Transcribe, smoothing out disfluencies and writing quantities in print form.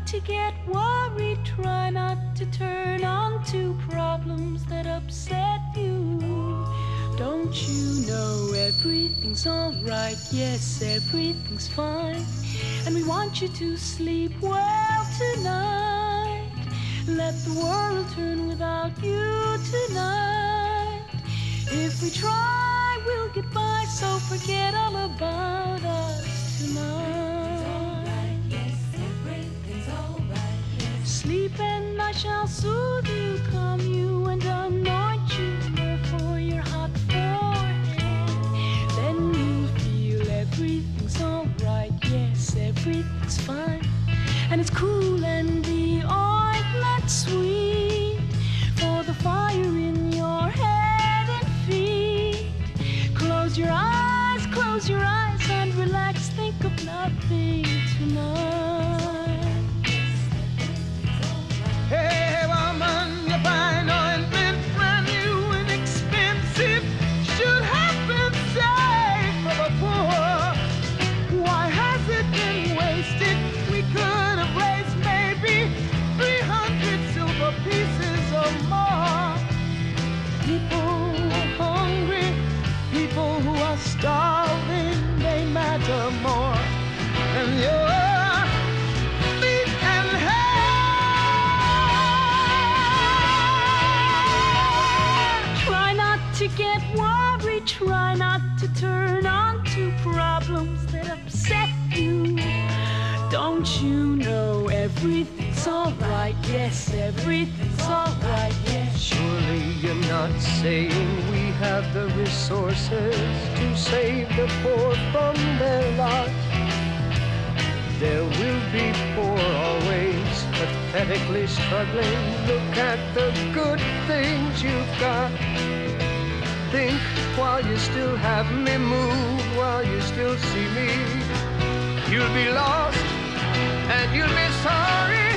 to get worried, try not to turn on to problems that upset you. Don't you know everything's alright? Yes, everything's fine. And we want you to sleep well tonight. Let the world turn without you tonight. If we try, we'll get by, so forget all about us tonight. Yes, everything's alright. Yes. Sleep and I shall soothe you, calm you and anoint you for your hot forehead. Then you'll feel everything's alright. Yes, everything's fine. And it's cool and the ointment sweet for the fire in your head and feet. Close your eyes and relax. Think of nothing tonight. Hey, woman, you find ointment brand new and expensive. Should have been saved for the poor. Why has it been wasted? We could have raised maybe 300 silver pieces or more. People who are hungry, people who are starving, they matter more than your feet and hands. Try not to get worried, try not to turn on to problems that upset you. Don't you know everything's alright? Yes, everything's alright. Yes. Surely you're not saying we have the resources to save the poor from their lot. There will be poor always, pathetically struggling. Look at the good things you've got. Think while you still have me, move while you still see me. You'll be lost and you'll be sorry.